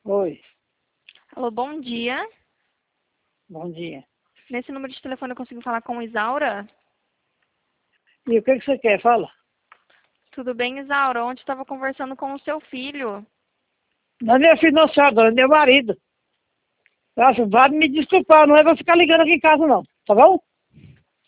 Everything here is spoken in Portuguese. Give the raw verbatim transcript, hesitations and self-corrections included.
Oi, Alô, bom dia. bom dia. Nesse número de telefone eu consigo falar com Isaura? E o que, que você quer? Fala. Tudo bem, Isaura? Ontem estava conversando com o seu filho. Não é minha filha, não, senhora, dona, é meu marido. Nossa, vai me desculpar, não é pra ficar ligando aqui em casa, não. Tá bom?